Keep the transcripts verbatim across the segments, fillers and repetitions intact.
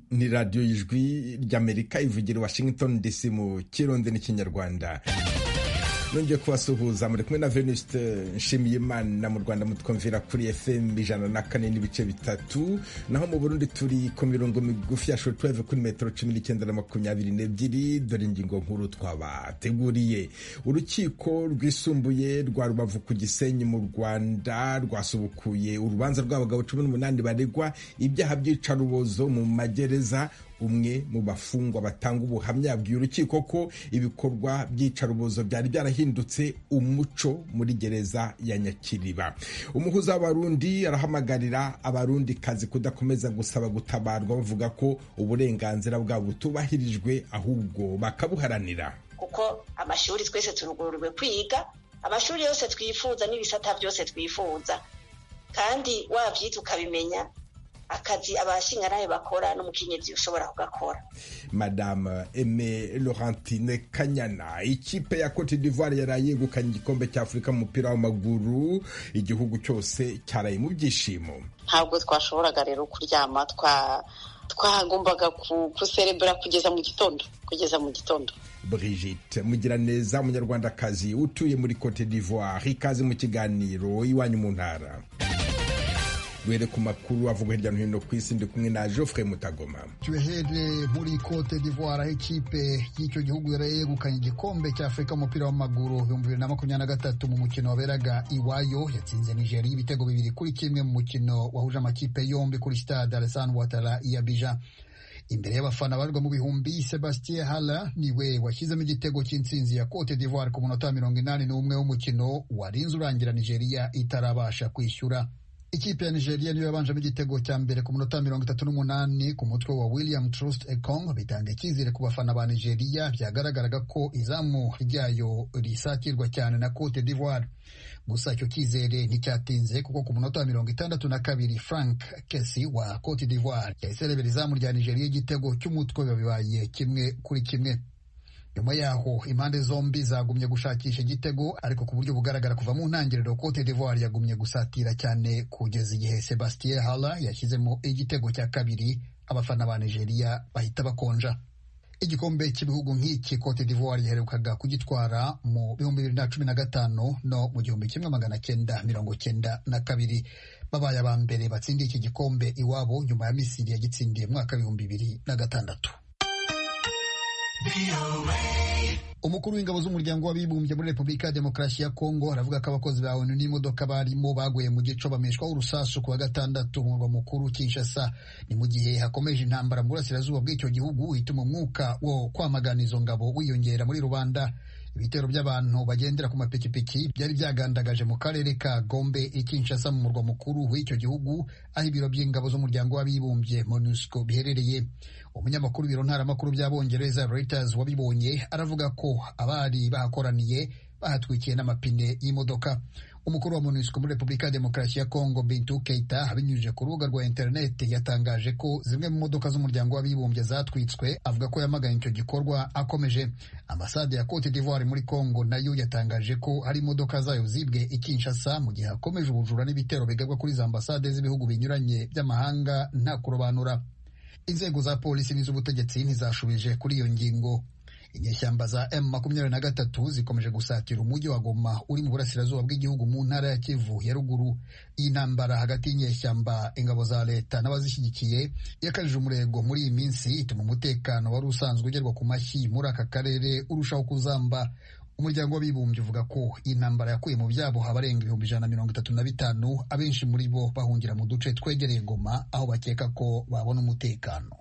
ni radiyo y'ijwi ry'Amerika ivugira i Washington D C mu kirundi n'ikinyarwanda. Nongeye kubasuhuza muri kumwe na Venuste Nshimiyimana. Mu Rwanda mutwumvira kuri F M ijana na kane n'ibice bitatu, naho mu Burundi turi ku mirongo migufi ya shortwave kuri metero cumi n'icyenda na makumyabiri n'ebyiri. Dore ingingo nkuru twabateguriye. Urukiko rwisumbuye rwa Rubavu ku Gisenyi mu Rwanda rwasubukuye urubanza rw'abagabo cumi n'umunani baregwa ibyaha by'icarubozo mu magereza. Umwe mu bafungwa batanga ubuhamya yabwiye urukiko ko ibikorwa by'icarubozo byari byarahindutse umuco muri gereza ya Nyakiriba. Umuhuza w'Abarundi arahamagarira abarundi kazi kudakomeza gusaba gutabarwa, bavuga ko uburenganzira bwabo butubahirijwe ahubwo bakabuharanira. Kuko amashuri twese turugururwe kwiga, amashuri yose twifuza n'ibisata byose twifuza, kandi wavyita ukabimenya akazi abashinganaye bakora n'umukenyezi ushobora kugakora. Madame Aime Laurentine Kanyana, ikipe ya Cote d'Ivoire yaraye yegukanye igikombe cya Afurika mu mupira w'amaguru, igihugu cyose cyaraye mu byishimo. Ntabwo twashoboraga rero kuryama, twa twagombaga kuserebura kugeza mu gitondo kugeza mu gitondo. Brigitte Mugiraneza, umunyarwandakazi utuye muri Cote d'Ivoire, ikaze mu kiganiro iwanyu mu ntara. Duhere ku makuru avuga hirya no hino ku isi, ndi kumwe na Geoffrey Mutagoma. Tuhere muri Cote d'Ivoire, aho ikipe y'icyo gihugu yarayegukanye igikombe cya Afurika mu mupira w'amaguru ibihumbi bibiri na makumyabiri na gatatu mu mukino waberaga iwayo. Yatsinze Nigeria ibitego bibiri kuri kimwe mu mukino wahuje amakipe yombi kuri stade Alassane Ouattara i Abidjan. Imbere y'abafana barirwa mu bihumbi, Sebastien Haller niwe washyizemo igitego cy'intsinzi ya Cote d'Ivoire ku munota wa mirongo inani n'umwe w'umukino warinze urangira Nigeria itarabasha kwishyura. Ikipe ya Nigeria niyo yabanjemo igitego cya mbere ku munota mirongo itatu n'umunani ku mutwe wa William Trust Ekong, bitanga icyizere ku bafana ba Nigeria. Byagaragaraga ko izamu ryayo risakirwa cyane na Cote d'Ivoire. Gusa icyo cyizere nticyatinze, kuko ku munota mirongo itandatu na kabiri Frank Kessie wa Cote d'Ivoire yahise arebera izamu rya Nigeria igitego cy'umutwe, bibaye kimwe kuri kimwe. Nyuma yaho impande zombi zagumye gushakisha igitego, ariko ku buryo bugaragara kuva mu ntangiriro Cote d'Ivoire yagumye gusatira cyane kugeza igihe Sebastien Haller yashyizemo igitego cya kabiri, abafana ba Nigeria bahita bakonja. Igikombe cy'ibihugu nk'iki Cote d'Ivoire yaherukaga kugitwara mu bihumbi bibiri na cumi na gatanu no mu gihumbi kimwe magana cyenda mirongo cyenda na kabiri. Babaye aba mbere batsindiye iki gikombe iwabo nyuma ya Misiri yagitsindiye mu mwaka w'ibihumbi bibiri na gatandatu. Umukuru w'ingabo z'umuryango w'abibumbye muri Repubulika ya Demokarasi ya Kongo aravuga ko abakozi ba O N U n'imodoka barimo baguye mu gico bameshwaho urusasu ku wa gatandatu mu murwa mukuru Kinshasa. Ni mu gihe hakomeje intambara mu burasirazuba bw'icyo gihugu ituma umwuka wo kwamagana izo ngabo wiyongera muri rubanda. Ibitero by'abantu bagendera ku mapikipiki byari byagandagaje mu karere ka Gombe i Kinshasa mu murwa mukuru w'icyo gihugu, aho ibiro by'ingabo z'umuryango w'abibumbye MONUSCO biherereye. Umunyamakuru w'ibiro ntaramakuru by'Abongereza Reuters wabibonye aravuga ko abari bahakoraniye bahatwikiye n'amapine y'imodoka. Umukuru wa MONUSCO muri Repubulika ya Demokarasi ya Kongo Bintou Keita abinyujije ku rubuga rwa internet yatangaje ko zimwe mu modoka z'umuryango w'abibumbye zatwitswe, avuga ko yamaganye icyo gikorwa akomeje. Ambasade ya Cote d'Ivoire muri Kongo nayo yatangaje ko hari imodoka zayo zibwe i Kinshasa, mu gihe hakomeje ubujura n'ibitero bigabwa kuri za ambasade z'ibihugu binyuranye by'amahanga nta kurobanura. Inzego za polisi n'iz'ubutegetsi ntizashubije kuri iyo ngingo. Inyeshyamba za M makumyabiri na gatatu zikomeje gusatira umujyi wa Goma uri mu burasirazuba bw'igihugu mu ntara ya Kivu ya ruguru. Iyi ntambara hagati y'inyeshyamba, ingabo za leta n'abazishyigikiye yakajije umurego muri iyi minsi, ituma umutekano wari usanzwe ugerwa ku mashyi muri aka karere urushaho kuzamba. Umuryango w'abibumbye uvuga ko iyi ntambara yakuye mu byabo abarenga ibihumbi ijana na mirongo itatu na bitanu, abenshi muri bo bahungira mu duce twegereye Goma aho bakeka ko babona umutekano.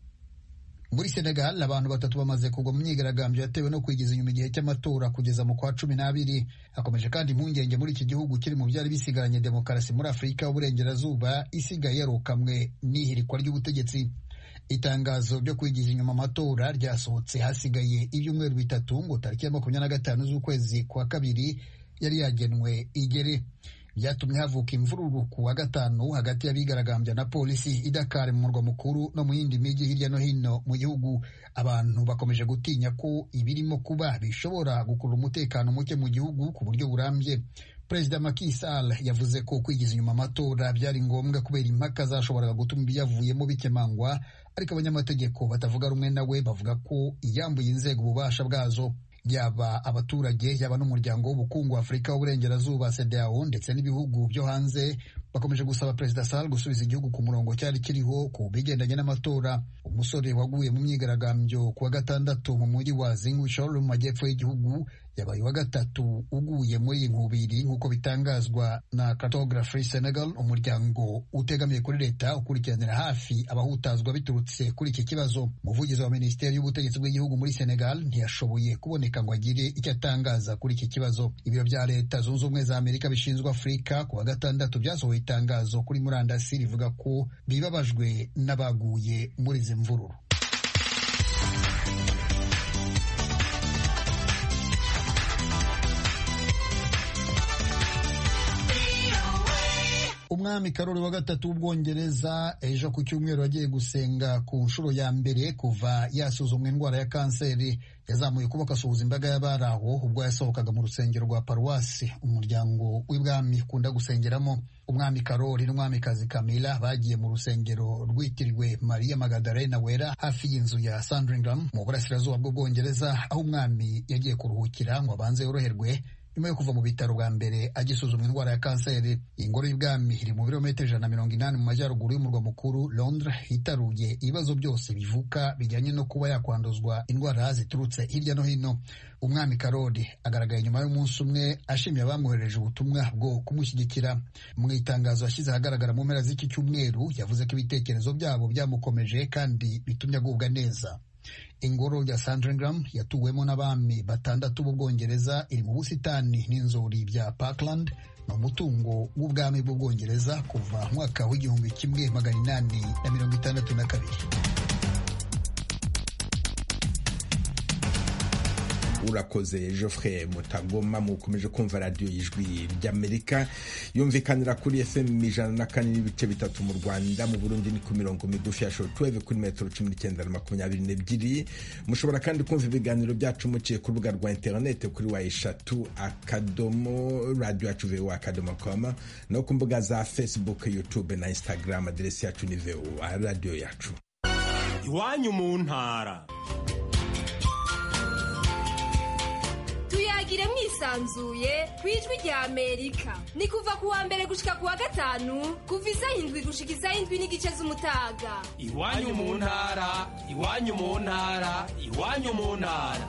Muri Senegal abantu batatu bamaze kugwa mu myigaragambyo yatewe no kwigiza inyuma igihe cy'amatora kugeza mu kwa cumi n'abiri. Hakomeje kandi impungenge muri iki gihugu kiri mu byari bisigaranye demokarasi muri Afurika y'Uburengerazuba isigaye yarokamwe n'ihirikwa ry'ubutegetsi. Itangazo ryo kwigiza inyuma amatora ryasohotse hasigaye ibyumweru bitatu ngo tariki ya makumyabiri na gatanu z'ukwezi kwa kabiri yari yagenwe igere. Byatumye havuka imvururu ku wa gatanu hagati y'abigaragambya na polisi i Dakar mu murwa mukuru no mu yindi mijyi hirya no hino mu gihugu. Abantu bakomeje gutinya ko ibirimo kuba bishobora gukurura umutekano muke mu gihugu ku buryo burambye. Perezida Macky Sall yavuze ko kwigiza inyuma amatora byari ngombwa kubera impaka zashoboraga gutuma ibyavuyemo bikemangwa, ariko abanyamategeko batavuga rumwe nawe bavuga ko iyambuye inzego ububasha bwazo. Yaba abaturage yaba n'umuryango w'ubukungu wa Afurika w'uburengerazuba C E D E A O ndetse n'ibihugu byo hanze bakomeje gusaba Perezida Sall gusubiza igihugu ku murongo cyari kiriho ku bigendanye n'amatora. Umusore waguye mu myigaragambyo ku wa gatandatu mu mujyi wa Ziguinchor mu majyepfo y'igihugu yabaye wa gatatu uguye muri iyi nkubiri nk'uko bitangazwa na Cartography Senegal, umuryango utegamiye kuri leta ukurikiranira hafi abahutazwa biturutse kuri iki kibazo. Umuvugizi wa Minisiteri y'Ubutegetsi bw'igihugu muri Senegal ntiyashoboye kuboneka ngo agire icyo atangaza kuri iki kibazo. Ibiro bya Leta Zunze Ubumwe za Amerika bishinzwe Afurika ku wa gatandatu byasohoye itangazo kuri murandasi rivuga ko bibabajwe n'abaguye muri izi mvururu. Umwami Karoli wa gatatu w'Ubwongereza ejo ku cyumweru agiye gusenga ku nshuro ya mbere kuva yasuzumwa indwara ya kanseri yazamuye ukuboko asuhuza imbaga y'abari aho ubwo yasohokaga mu rusengero rwa paruwasi umuryango w'ibwami ukunda gusengeramo. Umwami Karoli n'umwamikazi Camilla bagiye mu rusengero rwitiriwe Maria Magdalena Wera hafi y'inzu ya Sandringham mu burasirazuba bw'Ubwongereza, aho umwami yagiye kuruhukira ngo abanze yoroherwe nyuma yo kuva mu bitaro bwa mbere agisuzumwa indwara ya kanseri. Ingoro y'ibwami iri mu birometero ijana na mirongo inani mu majyaruguru y'umurwa mukuru Londres, hitaruye ibibazo byose bivuka bijyanye no kuba yakwanduzwa indwara ziturutse hirya no hino. Umwami Karoli agaragaye nyuma y'umunsi umwe ashimye abamwohereje ubutumwa bwo kumushyigikira. Mu itangazo yashyize ahagaragara mu mpera z'iki cyumweru yavuze ko ibitekerezo byabo byamukomeje kandi bitumye agubwa neza. Ingoro ya Sandringham yatuwemo n'abami batandatu b'Ubwongereza iri mu busitani n'inzuri bya Parkland, ni umutungo w'ubwami bw'Ubwongereza kuva mwaka w'igihumbi kimwe magana inani na mirongo itandatu na kabiri. Urakoze Geoffrey Mutagoma. mukomeje kumva radiyo y'ijwi ry'Amerika yumvikanira kuri F M ijana na kane n'ibice bitatu mu Rwanda, mu Burundi ni ku mirongo migufi ya shortwave kuri metero cumi n'icyenda na makumyabiri n'ebyiri. Mushobora kandi kumva ibiganiro byacu muciye ku rubuga rwa interineti kuri wa eshatu akadomo radio yacu voa akadomo com no ku mbuga za Facebook, YouTube na Instagram. Aderesi yacu ni voa radio yacu. Iwanyu mu ntara tuyagire mwisanzuye kwijwi rya Amerika. Ni kuva ku wa mbere gushika ku wa gatanu kuva isaha indwi gushika isaha indwi n'igice z'umutaga. Iwanyu mu ntara, iwanyu mu ntara, iwanyu mu ntara.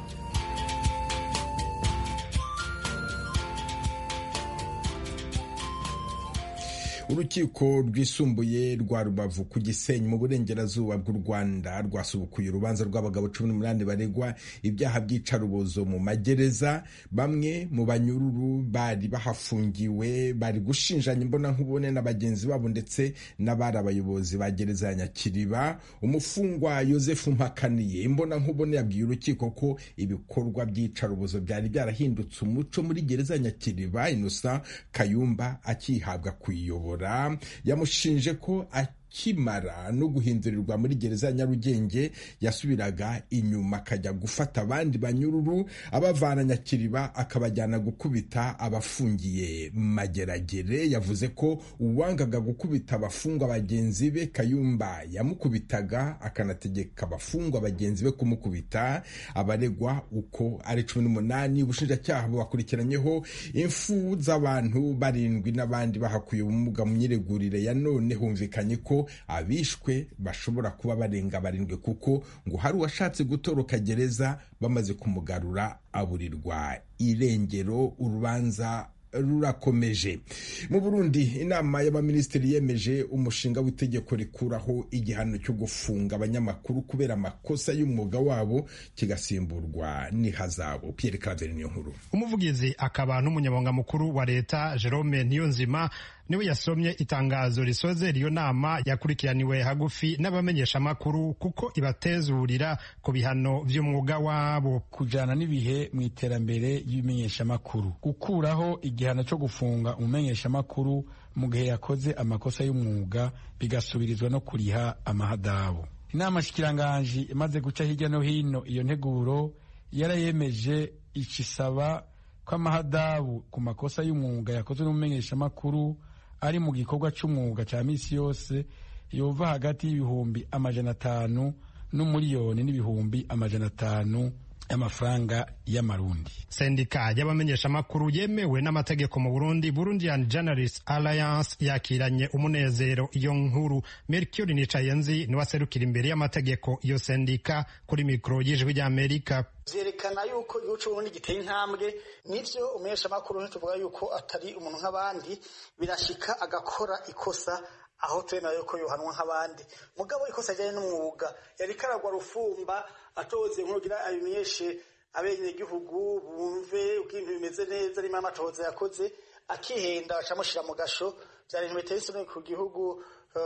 Urukiko rwisumbuye rwa Rubavu ku Gisenyi mu burengerazuba bw'u Rwanda rwasubukuye urubanza rw'abagabo cumi n'umunani baregwa ibyaha by'icarubozo mu magereza. Bamwe mu banyururu bari bahafungiwe bari gushinjanya imbona nkubone na bagenzi babo ndetse n'abari abayobozi ba gereza ya Nyakiriba. Umufungwa Yosefu Mpakaniye imbona nkubone yabwiye urukiko ko ibikorwa by'icarubozo byari byarahindutse umuco muri gereza ya Nyakiriba. Innocent Kayumba akihabwa kuyobora yamushinje ko akimara no guhindurirwa muri gereza ya Nyarugenge yasubiraga inyuma akajya gufata abandi banyururu abavana Nyakiriba akabajyana gukubita abafungiye Mageragere. Yavuze ko uwangaga gukubita abafungwa bagenzi be Kayumba yamukubitaga akanategeka abafungwa bagenzi be kumukubita. Abaregwa uko ari cumi n'umunani ubushinjacyaha bakurikiranyeho impfu z'abantu barindwi n'abandi bahakuye ubumuga mu myiregurire ya none. Humvikanye ko abishwe bashobora kuba barenga barindwi kuko ngo hari uwashatse gutoroka gereza bamaze kumugarura aburirwa irengero. Urubanza rurakomeje. Mu Burundi inama y'abaminisitiri yemeje umushinga w'itegeko rikuraho igihano cyo gufunga abanyamakuru kubera amakosa y'umwuga wabo kigasimburwa n'ihazabu. Pierre Claver niyo nkuru. Umuvugizi akaba n'umunyamabanga mukuru wa leta Jerome Niyonzima niwe yasomye itangazo risoze iyo nama yakurikiraniwe hagufi n'abamenyesha makuru kuko ibatezurira ku bihano vy'umwuga wabo kujana n'ibihe mu iterambere y'ibimenyesha makuru, gukuraho igihano cyo gufunga umumenyesha makuru mu gihe yakoze amakosa y'umwuga bigasubirizwa no kuriha amahadabu. Inama shikiranganji imaze guca hirya no hino iyo nteguro yarayemeje ikisaba ko amahadabu ku makosa y'umwuga yakozwe n'umumenyeshamakuru ari mu gikorwa c'umwuga ca misi yose yova hagati y'ibihumbi amajana atanu n'umuriyoni n'ibihumbi amajana atanu y'amafaranga y'amarundi. Sendika y'abamenyeshamakuru yemewe n'amategeko mu Burundi, Burundian Journalists Alliance, yakiranye umunezero iyo nkuru. Mercure Nicayenzi niwe aserukira imbere y'amategeko iyo sendika kuri mikoro y'ijwi ry'Amerika. Vyerekana yuko igihugu c'Uburundi giteye intambwe, nivyo umumenyeshamakuru ntituvuga yuko atari umuntu nk'abandi, birashika agakora ikosa aho twemera yuko yohanwa nk'abandi, mugabo ikosa ajyanye n'umwuga yari karagwa rufumba atoze nk'ugira abimenyeshe abenegihugu bumve uko ibintu bimeze neza, arimo amatohoza yakoze akihenda acamushira mu gasho. Vyari ibintu biteye isoni ku gihugu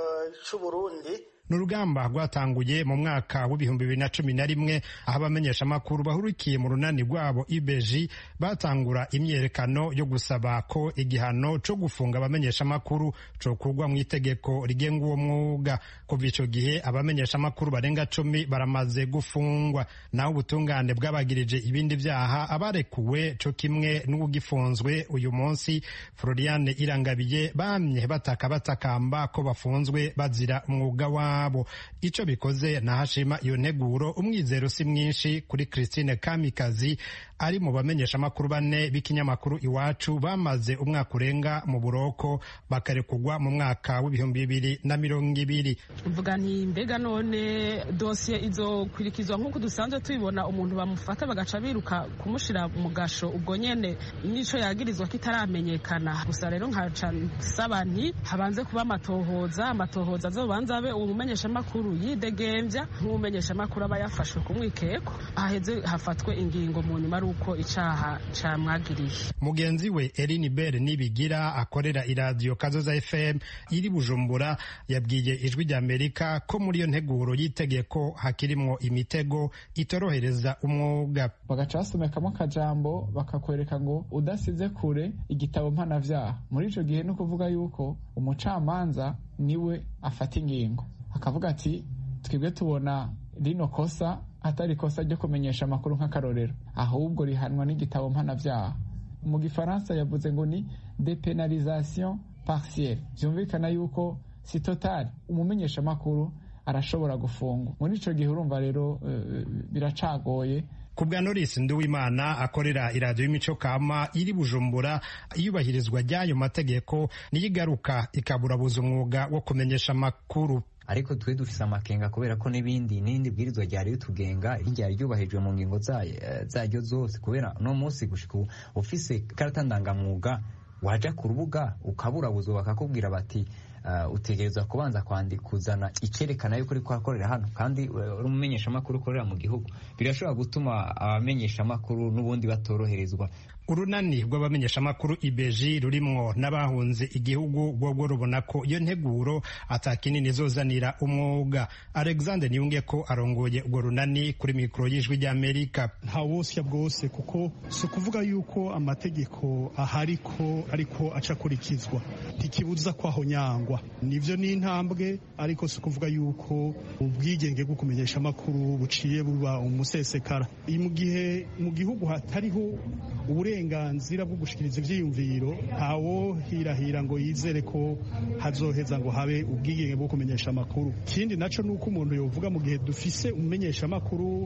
c'Uburundi. N'urugamba rwatanguye mu mwaka w'ibihumbi bibiri na cumi na rimwe aho abamenyeshamakuru bahurikiye mu runani rwabo I B J batangura imyerekano yo gusaba ko igihano co gufunga abamenyeshamakuru cokurwa mu itegeko rigenga uwo mwuga. Kuva ico gihe abamenyeshamakuru barenga cumi baramaze gufungwa, naho ubutungane bwabagirije ibindi vyaha abarekuwe co kimwe n'ugifunzwe uyu munsi. Floriane Irangabiye bamye bataka batakamba ko bafunzwe bazira umwuga wa abo. Ico bikoze nahashima iyo nteguro umwizero si mwinshi kuri Christine Kamikazi ari mu bamenyesha makuru bane b'ikinyamakuru Iwacu bamaze umwaka urenga mu buroko bakarekugwa mu mwaka w'ibihumbi bibiri na mirongo ibiri. Mvuga nti mbega none dossier izokurikizwa nk'uko dusanzwe tubibona, umuntu bamufata bagaca biruka kumushira mu gasho ubwo nyene nico yagirizwa kitaramenyekana. Gusa rero nkaca saba nti habanze kuba amatohoza amatohoza azobanza abe umumenyesha makuru yidegemvya nk'umumenyesha makuru aba yafashwe kumwikeko, aheze hafatwe ingingo mu nyuma uko icaha camwagiriye. Mugenzi we Eline Bere Nibigira akorera iradio Kazoza F M iri Bujumbura yabwiye ijwi ry'Amerika ko muri iyo nteguro yitegeko hakirimwo imitego itorohereza umwuga. Bagaca basomekamo akajambo bakakwereka ngo udasize kure igitabo mpanavyaha. Muri ico gihe no kuvuga yuko umucamanza niwe afata ingingo, akavuga ati twebwe tubona rino kosa atari kosa ryo kumenyesha amakuru nk'akarorero, ahubwo rihanwa n'igitabo mpanavyaha. Mu gifaransa yavuze ngo ni depenalisation partielle, vyumvikana yuko si total, umumenyesha amakuru arashobora gufungwa. Muri ico gihe urumva rero uh, biracagoye. Kubwa Norris Nduwimana akorera iradio y'imico kama iri Bujumbura, iyubahirizwa ry'ayo mategeko niyigaruka ikaburabuza umwuga wo kumenyesha amakuru. Ariko twe dufise amakenga kubera ko n'ibindi n'indi bwirizwa ryari tugenga ryari ryubahijwe mu ngingo zayo zaryo zose, kubera no munsi gushika ufise karata ndangamwuga waja ku rubuga ukaburabuzwa bakakubwira bati Uh, utegerezwa kubanza kwandikuzana icerekana yuko uri kwakorera hano kandi uri umumenyesha makuru ukorera mu gihugu. Birashobora gutuma abamenyesha makuru n'ubundi batoroherezwa. Urunani rw'abamenyesha makuru I B J rurimwo n'abahunze igihugu rwo rubona ko iyo nteguro atakinini zozanira umwuga. Alexander Niyunge ko arongoye urwo runani kuri mikoro y'ijwi ry'Amerika. Nta wosya bwose kuko si kuvuga yuko amategeko ahariko ariko acakurikizwa, ntikibuza kwaho nyangwa. Nivyo ni intambwe, ariko si kuvuga yuko ubwigenge bwo kumenyesha amakuru buciye buba umusesekara. Mu gihe mu gihugu hatariho uburenganzira bwo gushikiriza ivyiyumviro, ntawo hirahira ngo yizere ko hazoheza ngo habe ubwigenge bwo kumenyesha amakuru. Kindi naco nuko umuntu yovuga mu gihe dufise umumenyesha amakuru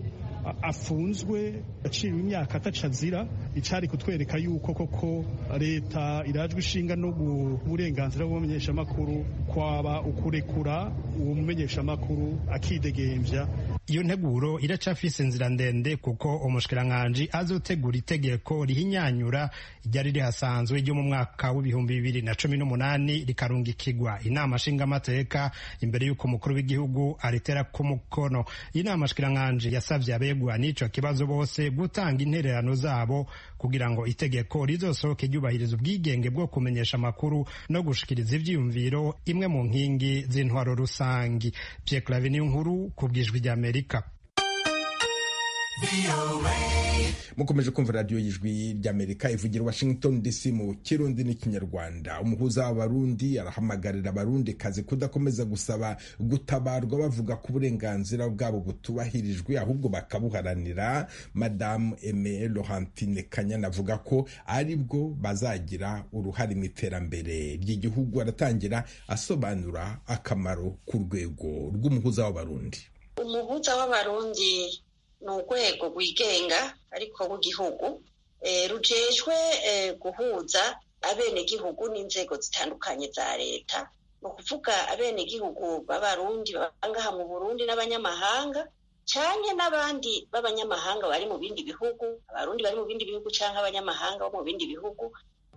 afunzwe aciwe imyaka atacazira, icari kutwereka yuko koko leta irajwe ishinga no uburenganzira bw'umumenyesha amakuru kwaba ukurekura uwo mumenyesha amakuru akidegemvya. Iyo nteguro iracafise inzira ndende kuko umushikiranganje azotegura itegeko rihinyanyura ryari rihasanzwe ryo mu mwaka w'ibihumbi bibiri na cumi n'umunani rikarungikirwa inama nshingamateka imbere y'uko umukuru w'igihugu aritera ku mukono. Inama shikiranganje yasavye abegwa n'ico kibazo bose gutanga intererano zabo kugira ngo itegeko rizosohoke ryubahiriza ubwigenge bwo kumenyesha amakuru no gushikiriza ivyiyumviro, imwe mu nkingi z'intwaro rusangi. Pierre Claver Niyonkuru kubwijwi ry'Amerika. mukomeje kumva radiyo y'ijwi ry'amerika ivugira washington dc mu kirundi n'ikinyarwanda. umuhuza w'abarundi arahamagarira abarundi kazi kudakomeza gusaba gutabarwa bavuga ko uburenganzira bwabo butubahirijwe ahubwo bakabuharanira. madamu Aime Laurentine Kanyana avuga ko aribwo bazagira uruhare mu iterambere ry'igihugu. aratangira asobanura akamaro ku rwego rw'umuhuza w'abarundi. umuhuza w'abarundi ni urwego rwigenga ariko w'igihugu rujejwe guhuza abenegihugu n'inzego zitandukanye za leta. ni ukuvuga abenegihugu b'abarundi baba ngaha mu Burundi n'abanyamahanga canke n'abandi b'abanyamahanga bari mu bindi bihugu, abarundi bari mu bindi bihugu canke abanyamahanga bo mu bindi bihugu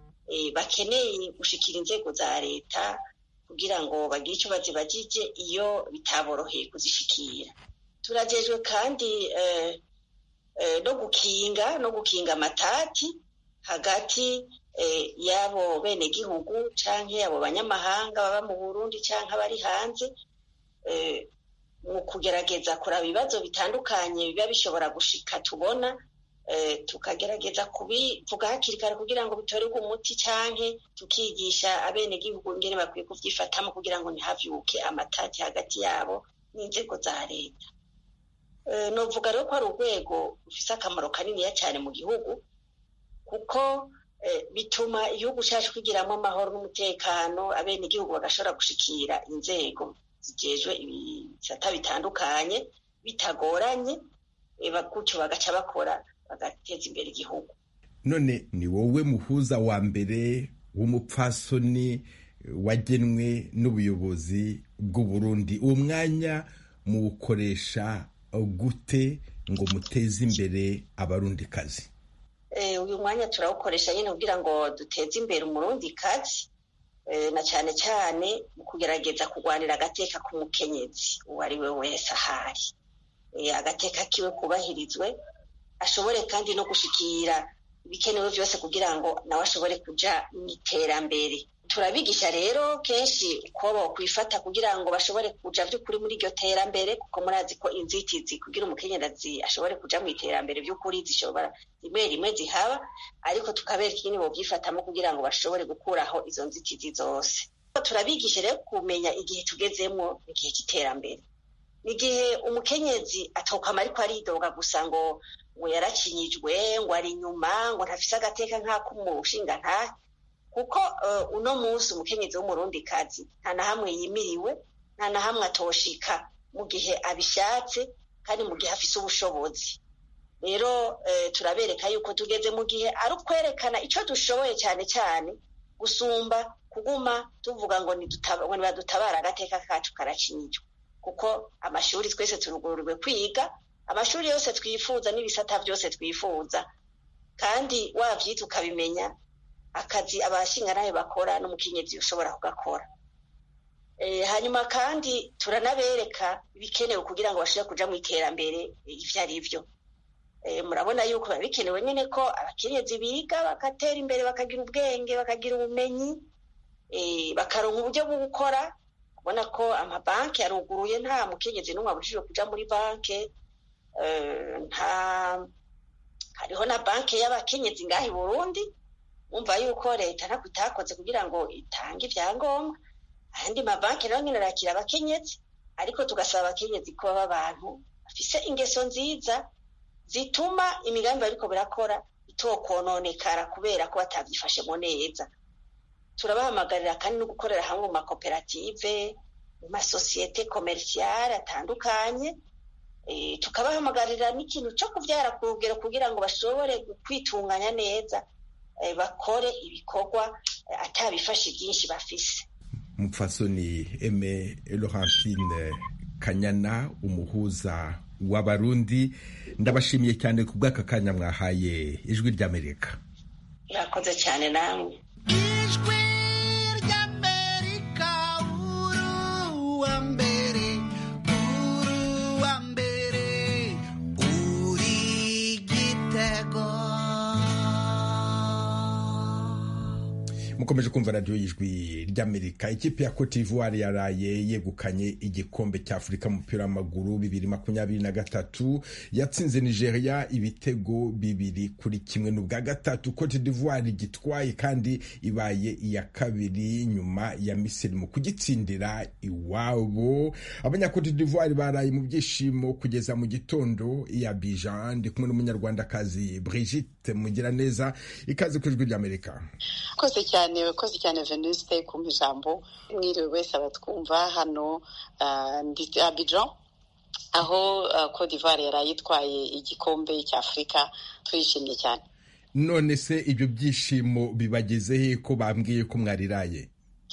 bakeneye gushikira inzego za leta kugira ngo bagire ico bazibajije iyo bitaboroheye kuzishikira. turajejwe kandi eh, eh, no gukinga no gukinga amatati hagati eh, y'abo benegihugu canke abo banyamahanga baba mu Burundi canke abari hanze eh, mu kugerageza kuraba ibibazo bitandukanye biba bishobora gushika tubona eh, tukagerageza kubivuga hakiri kare kugira ngo bitorerwe umuti canke tukigisha abenegihugu ingene bakwiye kuvyifatamo kugira ngo ntihavyuke amatati hagati yabo n'inzego za leta. novuga rero ko ari urwego rufise akamaro kaniniya cyane mu gihugu kuko bituma igihugu cyacu kigiramo amahoro n'umutekano, abenegihugu bagashobora gushikira inzego zijejwe ibisata bitandukanye bitagoranye, gutyo bagaca bakora bagateza imbere igihugu. none ni wowe muhuza wa mbere w'umupfasoni wagenwe n'ubuyobozi bw'u Burundi. uwo mwanya muwukoresha gute ngo muteze imbere abarundikazi? uyu mwanya turawukoresha nyine kugira ngo duteze imbere umurundikazi na cyane cyane mu kugerageza kurwanira agateka k'umukenyezi uwo ari we wese ahari, agateka kiwe kubahirizwe, ashobore kandi no gushikira ibikenewe byose kugira ngo nawe ashobore kuja mu iterambere. turabigisha rero kenshi uko bokwifata kugira ngo bashobore kuja vy'ukuri muri iryo terambere, kuko murazi ko inzitizi kugira umukenyezi ashobore kuja mu iterambere vy'ukuri zishobora rimwe rimwe zihaba, ariko tukabereka ingene bovyifatamo kugira ngo bashobore gukuraho izo nzitizi zose. turabigisha rero kumenya igihe tugezemwo, igihe cy'iterambere. ni igihe umukenyezi atokama ariko aridoga gusa ngo ngo yarakinyijwe, ngo ari inyuma, ngo ntafise agateka nk'ak'umushinga ntahe, kuko uh, uno munsi umukenyezi w'umurundikazi nta na hamwe yimiriwe, nta na hamwe atoshika mu gihe abishatse kandi mu gihe afise ubushobozi. rero uh, turabereka yuko tugeze mu gihe ari ukwerekana ico dushoboye cyane cyane gusumba kuguma tuvuga ngo nibadutabara agateka kacu karacinyijwe, kuko amashuri twese turugururiwe kwiga, amashuri yose twifuza n'ibisata byose twifuza, kandi wavyita ukabimenya akazi abashinganaye bakora n'umukenyezi ushobora kugakora. E, hanyuma kandi turanabereka ibikenewe kugira ngo bashobore kuja mu iterambere ivyo ari vyo. E, murabona yuko biba bikenewe nyene ko abakenyezi biga bagatera imbere, bakagira ubwenge, bakagira ubumenyi, e, bakaronka uburyo bwo gukora. Kubona ko amabanki yaruguruye, nta mukenyezi n'umwe abujijwe kuja muri banke. E, nta hariho na banke y'abakenyezi ngaha i Burundi, umva yuko leta ntabwo itakoze kugira ngo itange ivyangombwa. Ahandi mabanki rero nyine arakira abakenyezi, ariko tugasaba abakenyezi ko baba abantu bafise ingeso nziza zituma imigambi bariko birakora itokononekara kubera ko batavyifashemo neza. turabahamagarira kandi no gukorera hamwe mu makoperative, mu masosiyete komerciale atandukanye. E, tukabahamagarira n'ikintu cyo kuvyara ku rugero kugira ngo bashobore kwitunganya neza, e, bakore ibikorwa e, atabifashe byinshi bafise. Mupfasoni Aime Laurentine Kanyana, umuhuza w'abarundi, ndabashimiye cyane ku bw'aka kanya mwahaye ijwi ry'Amerika. Yakoze cyane namwe. Ijwi ry'Amerika, uru wa mbere, uru wa mbere, uri Gitego. mukomeje kumva radiyo y'ijwi ry'Amerika. Ikipe ya Cote d'Ivoire yaraye yegukanye igikombe cya Afurika mu mupira w'amaguru bibiri makumyabiri na gatatu, yatsinze Nigeria ibitego bibiri kuri kimwe. N'ubwa gatatu Cote d'Ivoire gitwaye kandi ibaye iya kabiri nyuma ya Misiri mu kugitsindira iwabo. Abanya Cote d'Ivoire baraye mu byishimo kugeza mu gitondo i Abidjan. Ndi kumwe n'umunyarwandakazi Brigitte Mugiraneza, ikaze ku ijwi ry'Amerika. Koze cyane koze cyane Venuste ku ijambo. Mwiriwe wese abatwumva hano uh, ndi Abidjan, aho uh, Cote d'Ivoire yarayitwaye igikombe cya Afurika. Twishimye cyane. None se ibyo byishimo bibagezehe ko bambwiye ko mwariraye?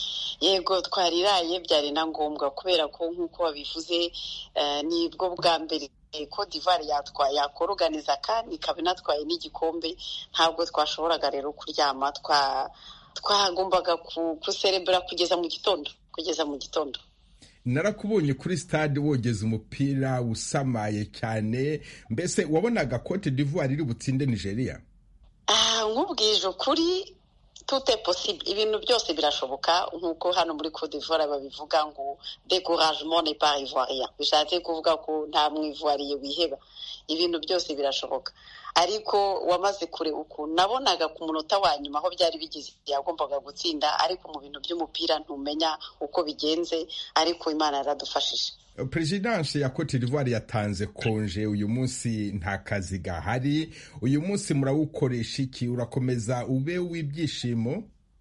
Yego twariraye, byari na ngombwa kubera ko nk'uko babivuze uh, nibwo bwa mbere Cote d'Ivoire yatwaye yakoroganiza kandi ikaba inatwaye n'igikombe. Ntabwo twashoboraga rero kuryama, twa twagombaga kuserebura kugeza mu gitondo kugeza mu gitondo Narakubonye kuri stade wogeza umupira usamaye cyane. Mbese wabonaga Cote d'Ivoire iri butsinde Nigeria? Ah, nkubwije ukuri, tout est possible. Ibintu byose birashoboka, nkuko hano muri Cote d'Ivoire babivuga ngo découragement n'est pas ivoirien. Bishatse kuvuga ko nta mwivoiriye wiheba. Ibintu byose birashoboka. Ariko wamaze kure uko nabonaga ku munota wa nyuma aho byari bigize yagombaga gutsinda, ariko mu bintu by'umupira ntumenya uko bigenze, ariko Imana yaradufashije. Presidence ya Cote d'Ivoire yatanze konje uyu munsi, nta kazi gahari. Uyu munsi murawukoresha iki? Urakomeza ube w'ibyishimo?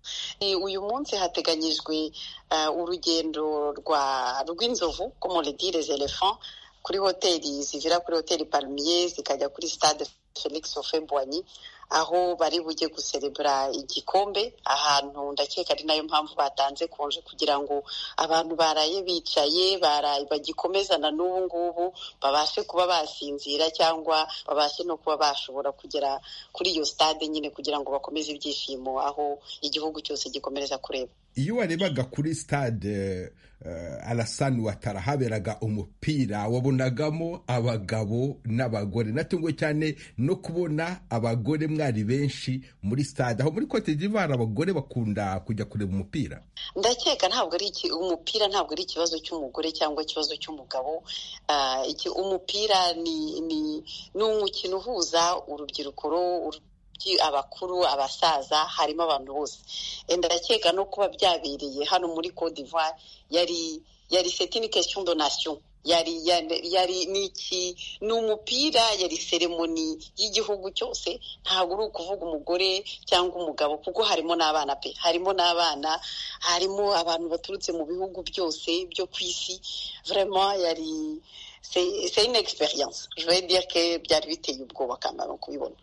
Uyu munsi hateganyijwe uh, urugendo rwa rw'inzovu, comme on le dit les éléphants, kuri hoteli zivira kuri hoteli Palmier zikajya kuri stade Felix Houphouët-Boigny, aho bari bujye guserebura igikombe. Ahantu ndakeka ari nayo mpamvu batanze konje, kugira ngo abantu baraye bicaye baraye bagikomezana n'ubu ngubu babashe kuba basinzira, cyangwa babashe no kuba bashobora kugera kuri iyo stade nyine kugira ngo bakomeze ibyishimo aho igihugu cyose gikomereza kureba. Iyo warebaga kuri stade uh, Alassane Ouattara haberaga umupira, wabonagamo abagabo n'abagore. Natunguwe cyane no kubona abagore mwari benshi muri stade. Aho muri Cote d'Ivoire abagore bakunda kujya kureba umupira? Ndakeka ntabwo ari iki umupira ntabwo ari ikibazo cy'umugore cyangwa ikibazo cy'umugabo. Uh, iki umupira ni ni n'umukino uhuza urubyiruko, abakuru, abasaza, harimo abantu bose. Ndakeka no kuba byabereye hano muri Cote d'Ivoire yari yari c'est une question de nation. Yari yari niki n'umupira, yari ceremony y'igihugu cyose. Ntabwo uri kuvuga umugore cyangwa umugabo, kuko harimo n'abana pe harimo n'abana harimo abantu baturutse mu bihugu byose byo kwisi. Vraiment yari c'est c'est une expérience. Je vais dire que byari biteye ubwoba kandi no kubibona.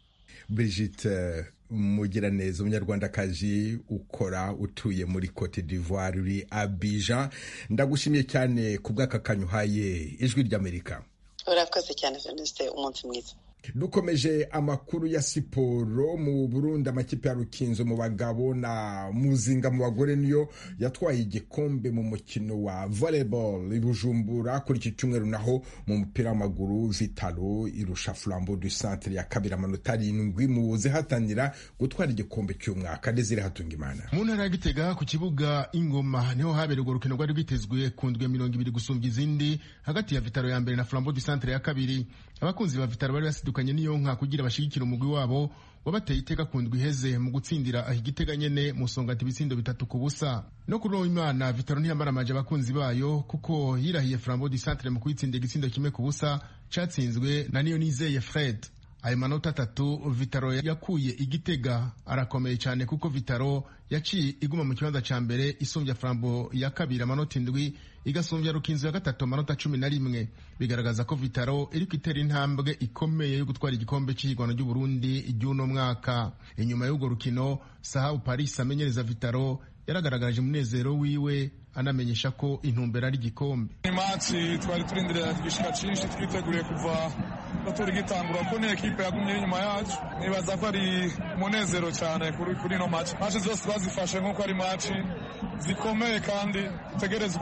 Brigitte Mugiraneza, umunyarwandakazi ukora utuye muri Cote d'Ivoire uri Abidjan, ndagushimiye cyane ku bw'akakanyu haye ijwi ry'Amerika. Urakoze cyane Venuste, umunsi mwiza. Dukomeje amakuru ya siporo. Mu Burundi amakipe ya Rukinzo mu bagabo na Muzinga mu bagore niyo yatwaye igikombe mu mukino wa volleyball i Bujumbura kuri iki cyumweru, naho mu mupira w'amaguru Vitalo irusha Flambeau du Centre ya kabiri amanota arindwi mu zihatanira gutwara igikombe cy'umwaka. Desire Hatungimana. Mu ntara ya Gitega ku kibuga Ingoma niho habereye urukino rwari rwitezwe ku ndwi mirongo ibiri gusumbya izindi hagati ya Vitalo ya mbere na Flambeau du Centre ya kabiri. Abakunzi ba Vitalo bari basidukanye niyo nka kugira bashigikira umugwi wabo wabateye iteka ku ndwi iheze mu gutsindira aho Igitega nyene mu Songati ibitsindo bitatu ku busa. No kuri uwo Imana Vitalo ntiyamaramaje abakunzi bayo kuko yirahiye Flambeau du Centre mu kwitsinda igitsindo kimwe ku busa catsinzwe na niyo nizeye Fred. Ayo manota atatu Vitalo yakuye Igitega arakomeye cyane kuko Vitalo yaciye iguma mu kibanza ca mbere isumbya Flambeau ya kabiri amanota indwi, igasumbya Rukinzo ya gatatu amanota cumi na rimwe. Bigaragaza ko Vitalo iri kwitera intambwe ikomeye yo gutwara igikombe cy'igwana ry'u Burundi iby'uno mwaka. Inyuma y'ubwo rukino Sahau Paris amenyereza Vitalo yaragaragaje umunezero wiwe anamenyesha ko intumbero ari igikombe. Imatsi twari turindiriye igishika cyinshi, twiteguriye kuva batori gitangura ko ne equipe yagumye inyuma yacu. Nibaza ko ari umunezero cyane kuri kuri no match. Match zose twazifashe nko ari match zikomeye kandi tegerezwa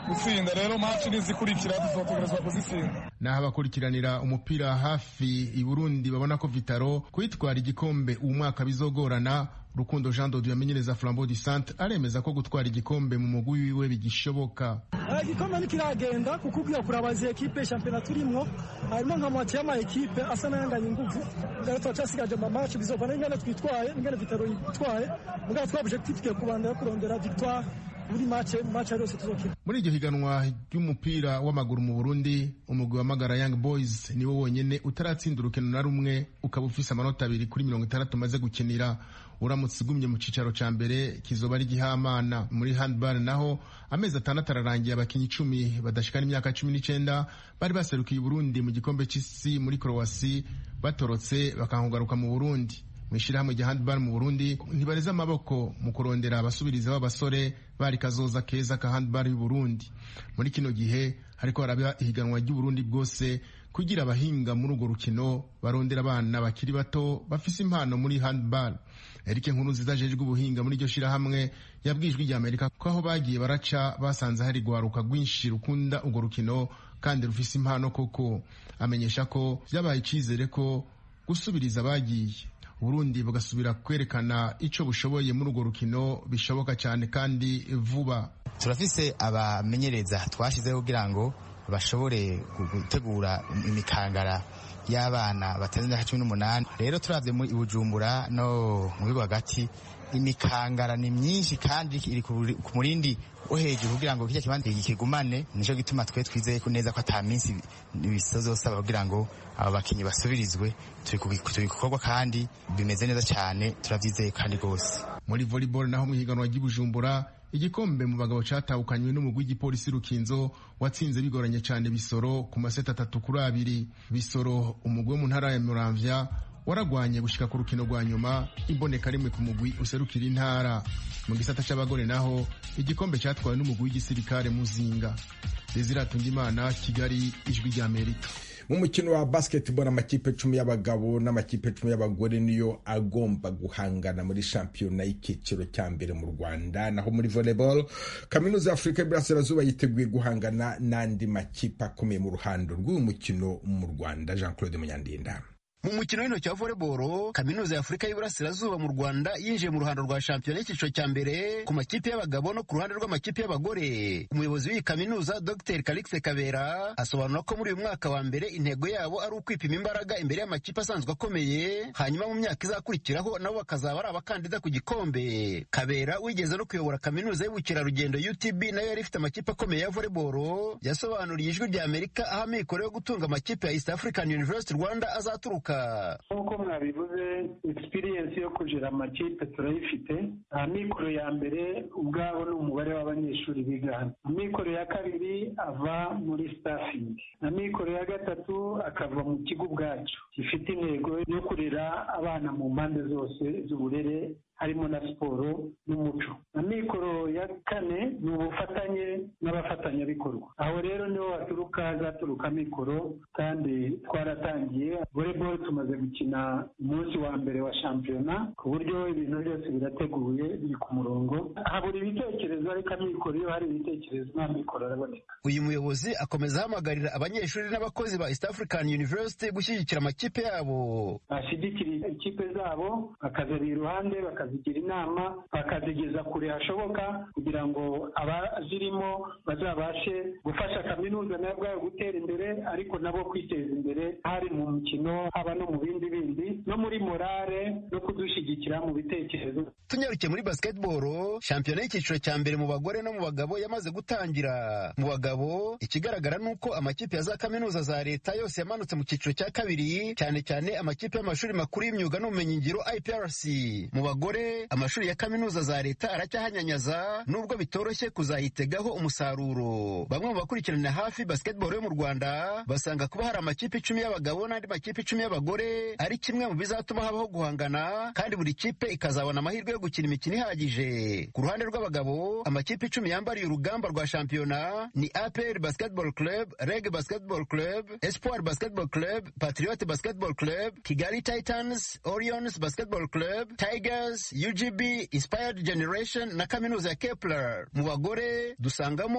gutsinda rero match nizikurikira tuzotegerezwa kuzitsinda. Naho abakurikiranira umupira hafi i Burundi babona ko Vitaro kwitwara igikombe uyu mwaka bizogorana. Rukundo Jean Dodieu amenyereza Flambeau du Centre aremeza ko gutwara igikombe mu mugwi wiwe bigishoboka. Igikombe nikiragenda kuko ugiye kurabaza ekipe championnat turimwo harimo nka mwati y'ama ekipe asa n'ayanganye ingufu ngara twacasigaje mu match bizovana ingana twitwaye ingana Vitaro yitwaye mugabo twa objectif twe kubandera kurondera victoire muri match match yose tuzokina. Muri iryo higanwa ry'umupira w'amaguru mu Burundi umugwi wa Magara Young Boys niwo wonyene utaratsinda urukino na rumwe ukaba ufise amanota abiri kuri mirongo itandatu maze gukinira. Uramutse ugumye mu cicaro ca mbere kizoba ari gihamana. Muri handball naho amezi atandatu ararangiye abakinyi icumi badashikana imyaka cumi n'icenda bari baserukiye Burundi mu gikombe c'isi muri Croatia batorotse bakangaruka mu Burundi. Mwishirahamwe rya handball mu Burundi ntibareza amaboko mu kurondera abasubiriza b'abasore bari kazoza keza ka handball y'u Burundi. Muri kino gihe hariko haraba ihiganwa ry'u Burundi bwose kugira abahinga muri urwo rukino barondera abana bakiri bato bafise impano muri handball. Eric Nkurunziza jejwe ubuhinga muri iryo shirahamwe yabwijwe rya Amerika ko aho bagiye baraca basanze hari gwaruka rwinshi rukunda urwo rukino kandi rufise impano koko. Amenyesha ko vyabaye icizere ko gusubiriza bagiye Burundi bugasubira kwerekana ico bushoboye muri urwo rukino bishoboka cyane kandi vuba. Turafise abamenyereza twashizeho kugira ngo bashobore gutegura imikangara y'abana batarenze imyaka cumi n'umunani. Rero turavye mu Bujumbura no mu bigo hagati imikangara ni myinshi kandi iri ku murindi wo hejuru kugira ngo kijya kibanza kigumane. Nico gituma twe twizeye ko neza ko ata minsi bisozosaba kugira ngo aba bakinyi basubirizwe. Turi kubikorwa kandi bimeze neza cyane turavyizeye kandi gose. Muri volleyball naho mu higanwa ry'Ibujumbura igikombe mu bagabo catahukanywe n'umugwi w'igipolisi Rukinzo watsinze bigoranye cyane Bisoro ku maseta atatu kuri abiri. Bisoro umugwi wo mu ntara ya Muramvya waragwanye gushika ku rukino rwa nyuma imboneka rimwe ku mugwi userukira intara. Mu gisata c'abagore naho igikombe catwawe n'umugwi w'igisirikare Muzinga. Desire Tungimana, Kigali, Ijwi rya Amerika. Mu mukino wa basketball amakipe cumi y'abagabo n'amakipe cumi y'abagore niyo agomba guhangana muri shampiyona y'ikiciro cya mbere mu Rwanda. Naho muri volleyball Kaminuza ya Afurika y'Iburasirazuba yiteguye guhangana n'andi makipe akomeye mu ruhando rw'uyu mukino mu Rwanda. Jean Claude Munyandinda. Mu mukino w'intoki wa volleyball Kaminuza ya Afurika y'Iburasirazuba mu Rwanda yinjiye mu ruhando rwa shampiyona y'ikiciro cya mbere ku makipe y'abagabo no ku ruhande rw'amakipe y'abagore. Umuyobozi w'iyi kaminuza Dr Calixte Kabera asobanura ko muri uyu mwaka wa mbere intego yabo ari ukwipima imbaraga imbere y'amakipe asanzwe akomeye, hanyuma mu myaka izakurikiraho nabo bakazaba ari abakandida ku gikombe. Kabera wigeze no kuyobora kaminuza y'ubukerarugendo U T B nayo yari ifite amakipe akomeye ya volleyball yasobanuriye Ijwi rya Amerika aho amikoro yo gutunga amakipe ya East African University Rwanda azaturuka. Nk'uko mwabivuze experience yo kujira amakipe turayifite. Amikoro ya mbere ubwabo ni umubare w'abanyeshuri bigana. Amikoro ya kabiri ava muri staffing. Amikoro ya gatatu akava mu kigo ubwacu gifite intego yo kurera abana mu mpande zose z'uburere harimo na siporo n'umuco. Amikoro ya kane ni ubufatanye n'abafatanyabikorwa. Aho rero niho haturuka hazaturuka amikoro kandi twaratangiye. Volleyball tumaze gukina umunsi wa mbere wa shampiyona ku buryo ibintu byose birateguye biri ku murongo. Habura ibitekerezo ariko amikoro iyo hari ibitekerezo nta mikoro araboneka. Uyu muyobozi akomeza ahamagarira abanyeshuri n'abakozi ba East African University gushyigikira amakipe yabo. Bashyigikira ikipe zabo bakazari iruhande bakazigira inama bakazigeza kure hashoboka kugira ngo abazirimo bazabashe gufasha kaminuza nayo bwayo gutera imbere ariko nabo kwiteza imbere hari mu mukino haba no mu bindi bindi no muri morale no kudushyigikira mu bitekerezo. Tunyarukiye muri basketball shampiyona y'icyiciro cya mbere mu bagore no mu bagabo yamaze gutangira. Mu bagabo ikigaragara nuko amakipe ya za kaminuza za leta yose yamanutse mu cyiciro cya kabiri, cyane cyane amakipe y'amashuri makuru y'imyuga n'ubumenyingiro I P R C. Mu bagore amashuri ya kaminuza za leta aracyahanyanyaza nubwo bitoroshye kuzayitegaho umusaruro. Bamwe mu bakurikiranira hafi basketball yo mu Rwanda basanga kuba hari amakipe icumi y'abagabo n'andi makipe icumi y'abagore ari kimwe mu bizatuma habaho guhangana kandi buri kipe ikazabona amahirwe yo gukina imikino ihagije. Ku ruhande rw'abagabo amakipe icumi yambariye urugamba rwa shampiyona ni A P R Basketball Club, Reg Basketball Club, Espoir Basketball Club, Patriot Basketball Club, Kigali Titans, Orions Basketball Club, Tigers, U G B, Inspired Generation na kaminuza ya Kepler. Mu bagore dusangamo A P R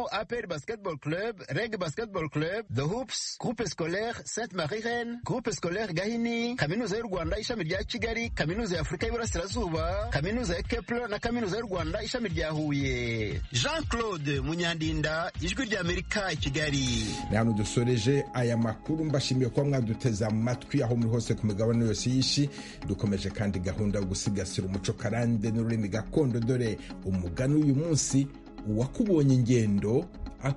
APR Basketball Club, Reg Basketball Club, The Hoops, Groupe Scolaire Sainte Marie Reine, Groupe Scolaire Gahini, Kaminuza y'u Rwanda ishami rya Kigali, Kaminuza ya Afurika y'Iburasirazuba, Kaminuza ya Kepler na Kaminuza y'u Rwanda ishami rya Huye. Jean-Claude Munyandinda, Ijwi rya Amerika i Kigali. Ni hano dusoreje aya makuru, mbashimiye kuba mwaduteze amatwi aho muri hose ku migabane yose y'ishi. Dukomeje kandi gahunda yo gusigasira umuco karande n'ururimi gakondo, dore umugani uyu munsi: uwakubonye ingendo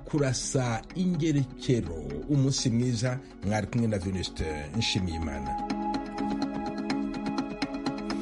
akurasa ingerekero. Umunsi mwiza, mwari kumwe na Venuste Nshimiyimana.